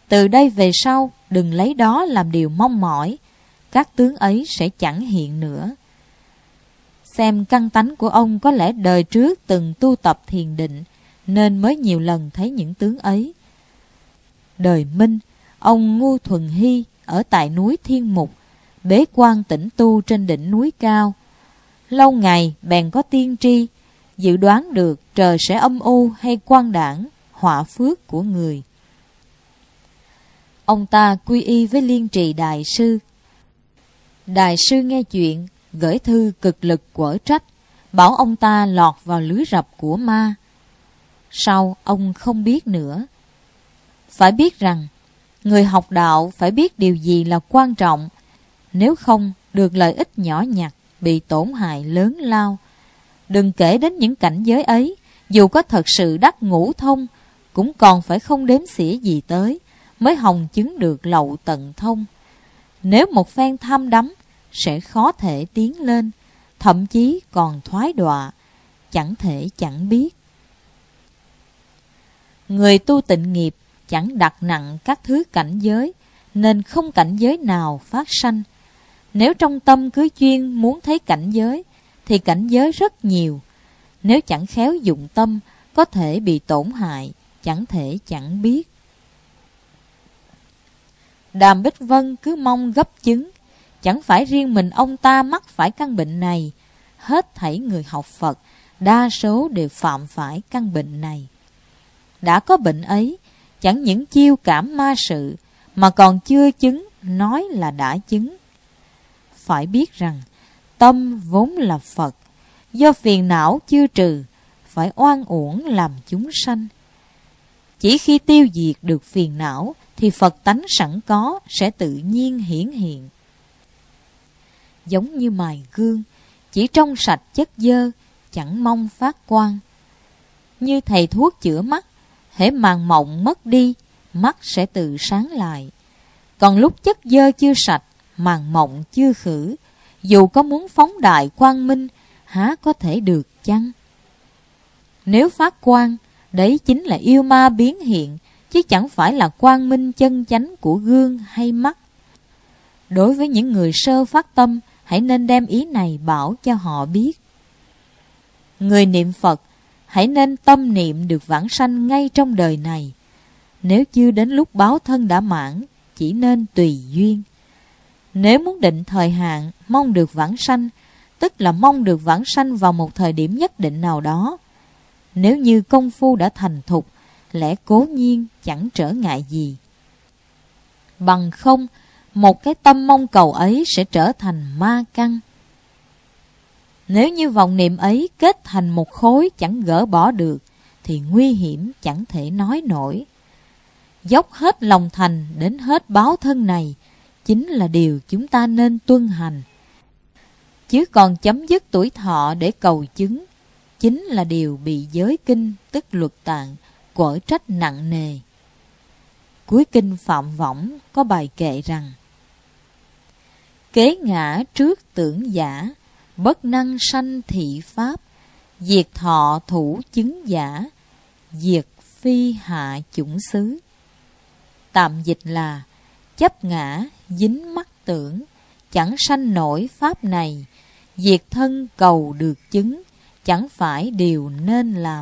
Từ đây về sau, đừng lấy đó làm điều mong mỏi, các tướng ấy sẽ chẳng hiện nữa. Xem căn tánh của ông có lẽ đời trước từng tu tập thiền định, nên mới nhiều lần thấy những tướng ấy. Đời Minh, ông Ngu Thuần Hy ở tại núi Thiên Mục, bế quan tĩnh tu trên đỉnh núi cao. Lâu ngày bèn có tiên tri, dự đoán được trời sẽ âm u hay quang đảng, họa phước của người. Ông ta quy y với Liên Trì Đại Sư. Đại sư nghe chuyện, gửi thư cực lực quở trách, bảo ông ta lọt vào lưới rập của ma. Sau ông không biết nữa. Phải biết rằng, người học đạo phải biết điều gì là quan trọng, nếu không được lợi ích nhỏ nhặt, bị tổn hại lớn lao. Đừng kể đến những cảnh giới ấy, dù có thật sự đắc ngũ thông, cũng còn phải không đếm xỉa gì tới, mới hồng chứng được lậu tận thông. Nếu một phen tham đắm, sẽ khó thể tiến lên, thậm chí còn thoái đọa, chẳng thể chẳng biết. Người tu tịnh nghiệp chẳng đặt nặng các thứ cảnh giới, nên không cảnh giới nào phát sanh. Nếu trong tâm cứ chuyên muốn thấy cảnh giới, thì cảnh giới rất nhiều. Nếu chẳng khéo dụng tâm, có thể bị tổn hại, chẳng thể chẳng biết. Đàm Bích Vân cứ mong gấp chứng, chẳng phải riêng mình ông ta mắc phải căn bệnh này. Hết thảy người học Phật, đa số đều phạm phải căn bệnh này. Đã có bệnh ấy, chẳng những chiêu cảm ma sự, mà còn chưa chứng, nói là đã chứng. Phải biết rằng, tâm vốn là Phật, do phiền não chưa trừ, phải oan uổng làm chúng sanh. Chỉ khi tiêu diệt được phiền não, thì Phật tánh sẵn có sẽ tự nhiên hiển hiện. Giống như mài gương, chỉ trong sạch chất dơ, chẳng mong phát quang. Như thầy thuốc chữa mắt, hễ màng mộng mất đi, mắt sẽ tự sáng lại. Còn lúc chất dơ chưa sạch, màng mộng chưa khử, dù có muốn phóng đại quang minh, há có thể được chăng? Nếu phát quang, đấy chính là yêu ma biến hiện, chứ chẳng phải là quang minh chân chánh của gương hay mắt. Đối với những người sơ phát tâm, hãy nên đem ý này bảo cho họ biết. Người niệm Phật, hãy nên tâm niệm được vãng sanh ngay trong đời này. Nếu chưa đến lúc báo thân đã mãn, chỉ nên tùy duyên. Nếu muốn định thời hạn, mong được vãng sanh, tức là mong được vãng sanh vào một thời điểm nhất định nào đó. Nếu như công phu đã thành thục, lẽ cố nhiên chẳng trở ngại gì. Bằng không, một cái tâm mong cầu ấy sẽ trở thành ma căn. Nếu như vọng niệm ấy kết thành một khối chẳng gỡ bỏ được, thì nguy hiểm chẳng thể nói nổi. Dốc hết lòng thành đến hết báo thân này, chính là điều chúng ta nên tuân hành. Chứ còn chấm dứt tuổi thọ để cầu chứng, chính là điều bị giới kinh tức luật tạng quở trách nặng nề. Cuối kinh Phạm Võng có bài kệ rằng: kế ngã trước tưởng giả, bất năng sanh thị pháp, diệt thọ thủ chứng giả, diệt phi hạ chủng xứ. Tạm dịch là: chấp ngã dính mắc tưởng, chẳng sanh nổi pháp này, diệt thân cầu được chứng, chẳng phải điều nên làm.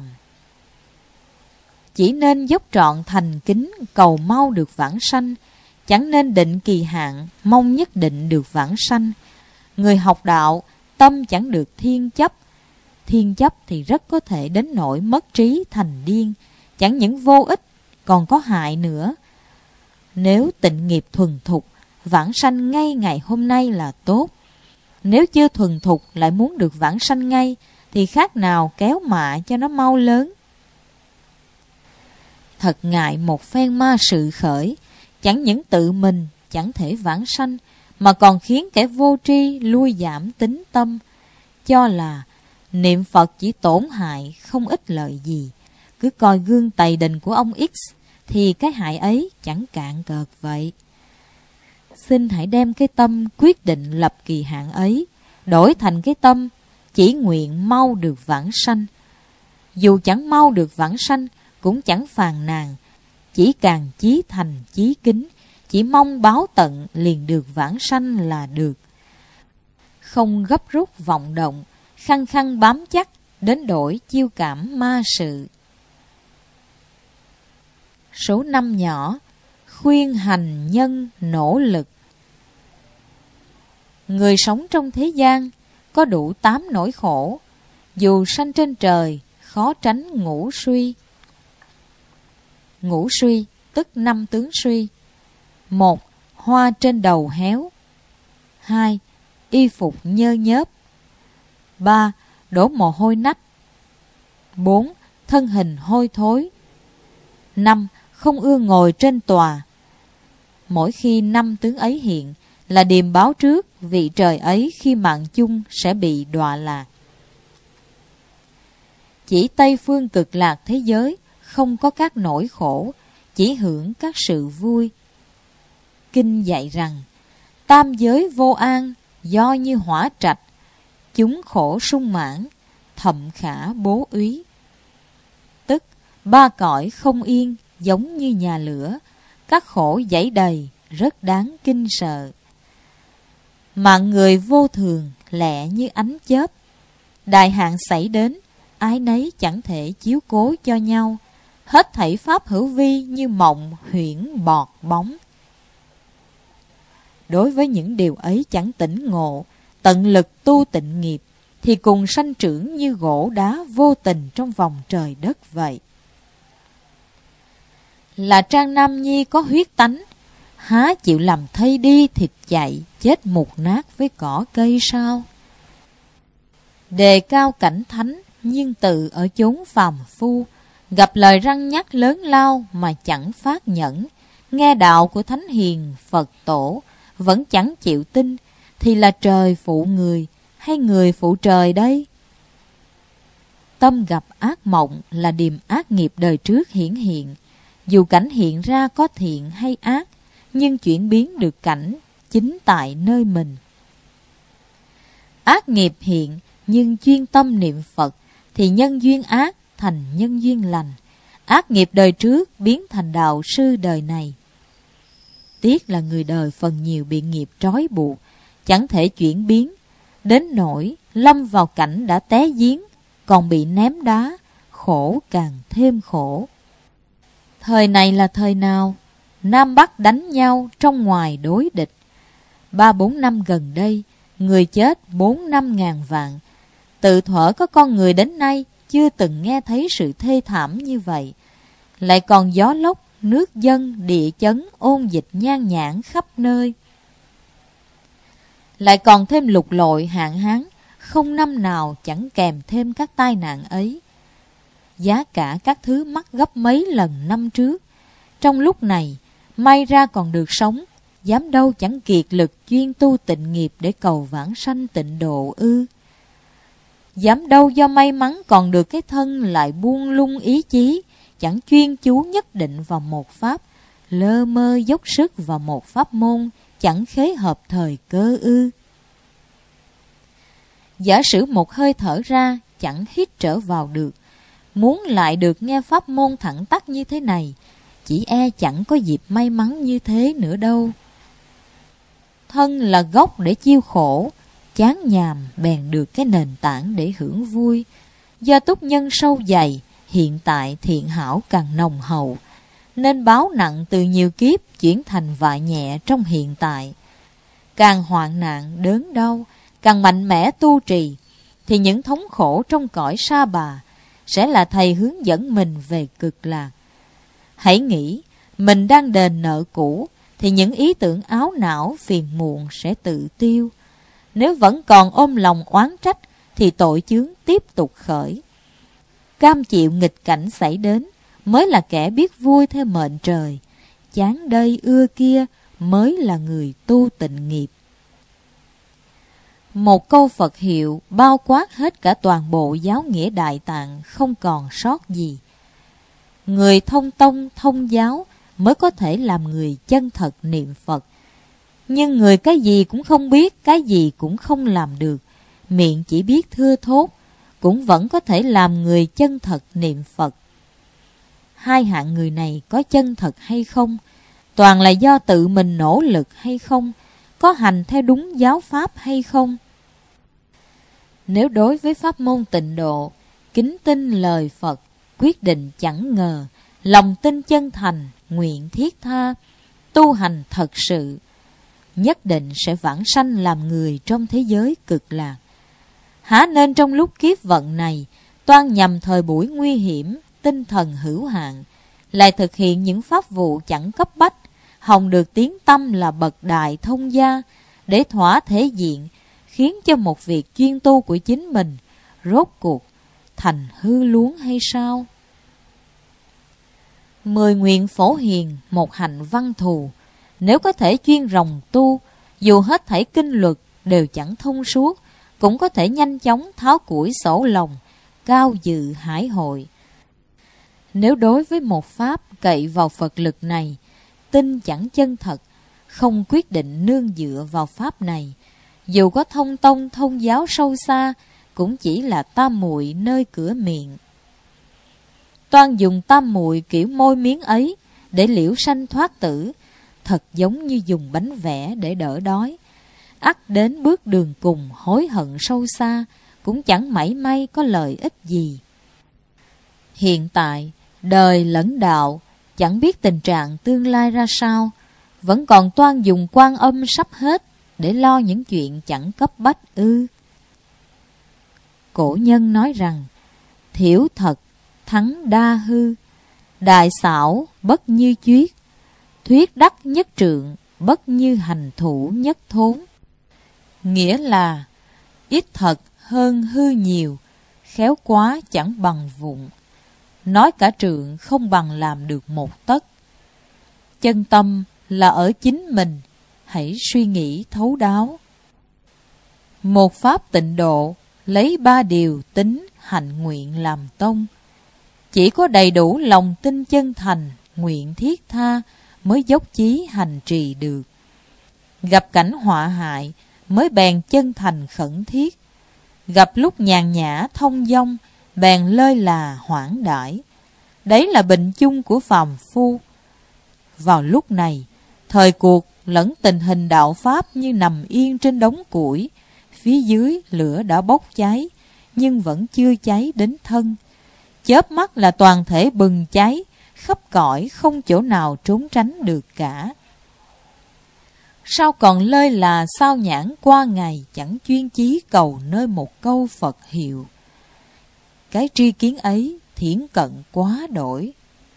Chỉ nên dốc trọn thành kính cầu mau được vãng sanh, chẳng nên định kỳ hạn mong nhất định được vãng sanh. Người học đạo tâm chẳng được thiên chấp. Thiên chấp thì rất có thể đến nỗi mất trí thành điên, chẳng những vô ích còn có hại nữa. Nếu tịnh nghiệp thuần thục, vãng sanh ngay ngày hôm nay là tốt. Nếu chưa thuần thục lại muốn được vãng sanh ngay, thì khác nào kéo mạ cho nó mau lớn. Thật ngại một phen ma sự khởi, chẳng những tự mình chẳng thể vãng sanh, mà còn khiến kẻ vô tri lui giảm tính tâm, cho là niệm Phật chỉ tổn hại không ích lợi gì. Cứ coi gương tày đình của ông X, thì cái hại ấy chẳng cạn cợt vậy. Xin hãy đem cái tâm quyết định lập kỳ hạn ấy, đổi thành cái tâm chỉ nguyện mau được vãng sanh. Dù chẳng mau được vãng sanh, cũng chẳng phàn nàn, chỉ càng chí thành chí kính, chỉ mong báo tận liền được vãng sanh là được. Không gấp rút vọng động, khăng khăng bám chắc, đến đổi chiêu cảm ma sự. Số 5 nhỏ, khuyên hành nhân nỗ lực. Người sống trong thế gian có đủ 8 nỗi khổ, dù sanh trên trời khó tránh ngũ suy. Ngũ suy tức 5 tướng suy. 1. Hoa trên đầu héo. 2. Y phục nhơ nhớp. 3. Đổ mồ hôi nách. 4. Thân hình hôi thối. 5. Không ưa ngồi trên tòa. Mỗi khi 5 tướng ấy hiện là điềm báo trước vị trời ấy khi mạng chung sẽ bị đọa lạc. Chỉ Tây phương cực lạc thế giới không có các nỗi khổ, chỉ hưởng các sự vui. Kinh dạy rằng, tam giới vô an, do như hỏa trạch, chúng khổ sung mãn, thậm khả bố úy. Tức, 3 cõi không yên, giống như nhà lửa, các khổ dẫy đầy, rất đáng kinh sợ. Mạng người vô thường, lẹ như ánh chớp. Đại hạn xảy đến, ai nấy chẳng thể chiếu cố cho nhau. Hết thảy pháp hữu vi như mộng huyễn bọt bóng. Đối với những điều ấy chẳng tỉnh ngộ, tận lực tu tịnh nghiệp, thì cùng sanh trưởng như gỗ đá vô tình trong vòng trời đất vậy. Là Trang Nam Nhi có huyết tánh, há chịu làm thây đi thịt chạy, chết mục nát với cỏ cây sao? Đề cao cảnh thánh, nhưng tự ở chốn phàm phu, gặp lời răn nhắc lớn lao mà chẳng phát nhẫn, nghe đạo của thánh hiền Phật tổ, vẫn chẳng chịu tin, thì là trời phụ người, hay người phụ trời đây? Tâm gặp ác mộng là điềm ác nghiệp đời trước hiển hiện. Dù cảnh hiện ra có thiện hay ác, nhưng chuyển biến được cảnh chính tại nơi mình. Ác nghiệp hiện, nhưng chuyên tâm niệm Phật, thì nhân duyên ác thành nhân duyên lành. Ác nghiệp đời trước biến thành đạo sư đời này. Tiếc là người đời phần nhiều bị nghiệp trói buộc, chẳng thể chuyển biến, đến nỗi lâm vào cảnh đã té giếng, còn bị ném đá, khổ càng thêm khổ. Thời này là thời nào? Nam Bắc đánh nhau, trong ngoài đối địch. 3-4 năm gần đây, người chết 4-5 ngàn vạn. Tự thuở có con người đến nay chưa từng nghe thấy sự thê thảm như vậy. Lại còn gió lốc, nước dâng, địa chấn, ôn dịch nhan nhản khắp nơi. Lại còn thêm lục lội hạn hán, không năm nào chẳng kèm thêm các tai nạn ấy. Giá cả các thứ mắc gấp mấy lần năm trước. Trong lúc này, may ra còn được sống, dám đâu chẳng kiệt lực chuyên tu tịnh nghiệp để cầu vãng sanh tịnh độ ư. Dám đâu do may mắn còn được cái thân lại buông lung ý chí, chẳng chuyên chú nhất định vào một pháp, lơ mơ dốc sức vào một pháp môn, chẳng khế hợp thời cơ ư. Giả sử một hơi thở ra, chẳng hít trở vào được, muốn lại được nghe pháp môn thẳng tắc như thế này, chỉ e chẳng có dịp may mắn như thế nữa đâu. Thân là gốc để chiêu khổ, chán nhàm bèn được cái nền tảng để hưởng vui. Do túc nhân sâu dày, hiện tại thiện hảo càng nồng hậu, nên báo nặng từ nhiều kiếp chuyển thành vạ nhẹ trong hiện tại. Càng hoạn nạn đớn đau, càng mạnh mẽ tu trì, thì những thống khổ trong cõi sa bà sẽ là thầy hướng dẫn mình về cực lạc. Hãy nghĩ, mình đang đền nợ cũ, thì những ý tưởng áo não phiền muộn sẽ tự tiêu. Nếu vẫn còn ôm lòng oán trách, thì tội chướng tiếp tục khởi. Cam chịu nghịch cảnh xảy đến, mới là kẻ biết vui theo mệnh trời. Chán đây ưa kia, mới là người tu tịnh nghiệp. Một câu Phật hiệu bao quát hết cả toàn bộ giáo nghĩa Đại Tạng, không còn sót gì. Người thông tông, thông giáo mới có thể làm người chân thật niệm Phật. Nhưng người cái gì cũng không biết, cái gì cũng không làm được, miệng chỉ biết thưa thốt, cũng vẫn có thể làm người chân thật niệm Phật. hai hạng người này có chân thật hay không, toàn là do tự mình nỗ lực hay không, có hành theo đúng giáo pháp hay không. Nếu đối với pháp môn tịnh độ, kính tin lời Phật, quyết định chẳng ngờ, lòng tin chân thành, nguyện thiết tha, tu hành thật sự, nhất định sẽ vãng sanh làm người trong thế giới cực lạc. Há nên trong lúc kiếp vận này, toan nhằm thời buổi nguy hiểm, tinh thần hữu hạn, lại thực hiện những pháp vụ chẳng cấp bách, hòng được tiếng tâm là bậc đại thông gia, để thỏa thể diện, khiến cho một việc chuyên tu của chính mình rốt cuộc thành hư luống hay sao? 10 nguyện phổ hiền, một hạnh văn thù. Nếu có thể chuyên ròng tu, dù hết thảy kinh luật đều chẳng thông suốt, cũng có thể nhanh chóng tháo củi sổ lòng, cao dự hải hội. Nếu đối với một pháp cậy vào Phật lực này, tin chẳng chân thật, không quyết định nương dựa vào pháp này, dù có thông tông thông giáo sâu xa, cũng chỉ là tam muội nơi cửa miệng. Toan dùng tam muội kiểu môi miếng ấy để liễu sanh thoát tử, thật giống như dùng bánh vẽ để đỡ đói. Ắt đến bước đường cùng hối hận sâu xa, cũng chẳng mảy may có lợi ích gì. Hiện tại, đời lẫn đạo, chẳng biết tình trạng tương lai ra sao, vẫn còn toan dùng Quan Âm sắp hết để lo những chuyện chẳng cấp bách ư. Cổ nhân nói rằng, thiểu thật, thắng đa hư, đại xảo, bất như chuyết, thuyết đắc nhất trượng, bất như hành thủ nhất thốn. Nghĩa là, ít thật hơn hư nhiều, khéo quá chẳng bằng vụng. Nói cả trượng không bằng làm được một tấc. Chân tâm là ở chính mình, hãy suy nghĩ thấu đáo. Một pháp tịnh độ, lấy 3 điều tín, hạnh, nguyện làm tông. Chỉ có đầy đủ lòng tin chân thành, nguyện thiết tha, mới dốc chí hành trì được. Gặp cảnh họa hại, mới bèn chân thành khẩn thiết. Gặp lúc nhàn nhã thông dong, bèn lơi là hoảng đãi. Đấy là bệnh chung của phàm phu. Vào lúc này, thời cuộc lẫn tình hình đạo pháp như nằm yên trên đống củi, phía dưới lửa đã bốc cháy, nhưng vẫn chưa cháy đến thân. Chớp mắt là toàn thể bừng cháy, khắp cõi không chỗ nào trốn tránh được cả. Sao còn lơi là sao nhãn qua ngày, chẳng chuyên chí cầu nơi một câu Phật hiệu. Cái tri kiến ấy thiển cận quá đổi.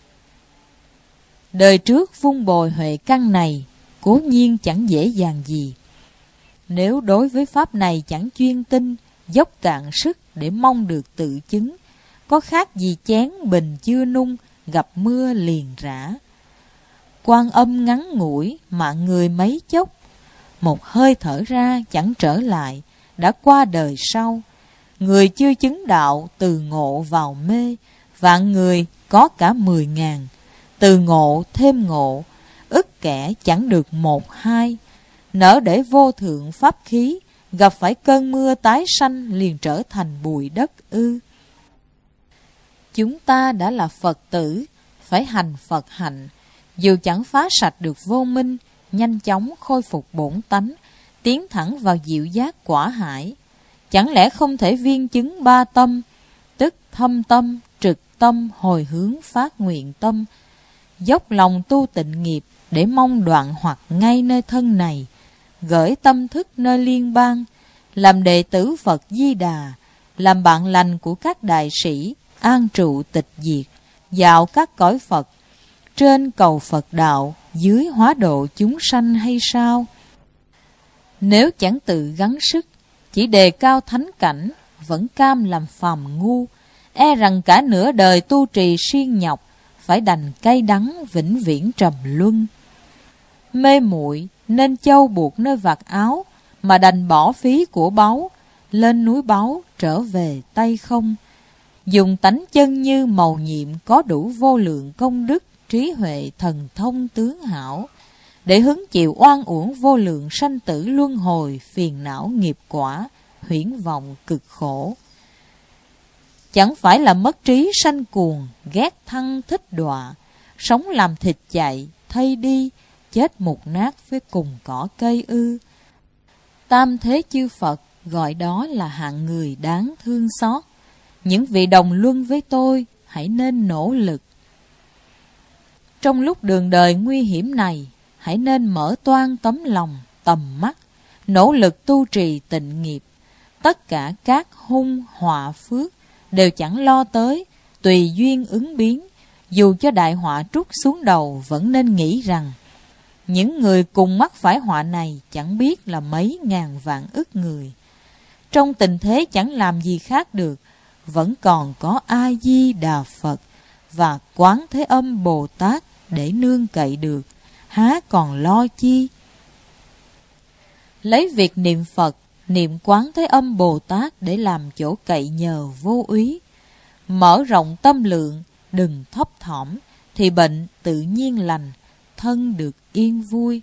Đời trước vun bồi huệ căn này, cố nhiên chẳng dễ dàng gì. Nếu đối với pháp này chẳng chuyên tin, dốc cạn sức để mong được tự chứng, có khác gì chén bình chưa nung, gặp mưa liền rã. Quan Âm ngắn ngủi, mạng người mấy chốc, một hơi thở ra chẳng trở lại, đã qua đời sau. Người chưa chứng đạo từ ngộ vào mê, vạn người có cả 10.000, từ ngộ thêm ngộ, ức kẻ chẳng được 1-2. Nỡ để vô thượng pháp khí, gặp phải cơn mưa tái sanh liền trở thành bụi đất ư. Chúng ta đã là Phật tử, phải hành Phật hạnh, dù chẳng phá sạch được vô minh, nhanh chóng khôi phục bổn tánh, tiến thẳng vào diệu giác quả hải. Chẳng lẽ không thể viên chứng 3 tâm, tức thâm tâm, trực tâm, hồi hướng phát nguyện tâm, dốc lòng tu tịnh nghiệp để mong đoạn hoặc ngay nơi thân này, gửi tâm thức nơi liên bang, làm đệ tử Phật Di Đà, làm bạn lành của các đại sĩ, an trụ tịch diệt, dạo các cõi Phật, trên cầu Phật đạo, dưới hóa độ chúng sanh hay sao? Nếu chẳng tự gắng sức, chỉ đề cao thánh cảnh, vẫn cam làm phàm ngu, e rằng cả nửa đời tu trì siêng nhọc, phải đành cay đắng vĩnh viễn trầm luân. Mê muội nên châu buộc nơi vạt áo, mà đành bỏ phí của báu, lên núi báu trở về tay không. Dùng tánh chân như mầu nhiệm có đủ vô lượng công đức, trí huệ thần thông tướng hảo, để hứng chịu oan uổng vô lượng sanh tử luân hồi, phiền não nghiệp quả, huyễn vọng cực khổ. chẳng phải là mất trí sanh cuồng, ghét thăng thích đọa, sống làm thịt chạy, thay đi, chết mục nát với cùng cỏ cây ư? Tam thế chư Phật gọi đó là hạng người đáng thương xót. Những vị đồng luân với tôi hãy nên nỗ lực. Trong lúc đường đời nguy hiểm này, hãy nên mở toang tấm lòng, tầm mắt, nỗ lực tu trì tịnh nghiệp. Tất cả các hung họa phước đều chẳng lo tới, tùy duyên ứng biến. Dù cho đại họa trút xuống đầu, vẫn nên nghĩ rằng những người cùng mắc phải họa này chẳng biết là mấy ngàn vạn ức người. Trong tình thế chẳng làm gì khác được, vẫn còn có A Di Đà Phật và Quán Thế Âm Bồ Tát để nương cậy được, há còn lo chi? Lấy việc niệm Phật, niệm Quán Thế Âm Bồ Tát để làm chỗ cậy nhờ vô úy. Mở rộng tâm lượng, đừng thấp thỏm, thì bệnh tự nhiên lành, thân được yên vui.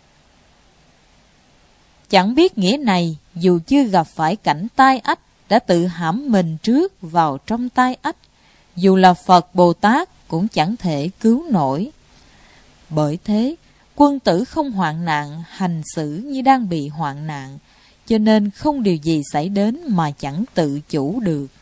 Chẳng biết nghĩa này, dù chưa gặp phải cảnh tai ách, đã tự hãm mình trước vào trong tai ách, dù là Phật Bồ Tát cũng chẳng thể cứu nổi. Bởi thế, quân tử không hoạn nạn, hành xử như đang bị hoạn nạn, cho nên không điều gì xảy đến mà chẳng tự chủ được.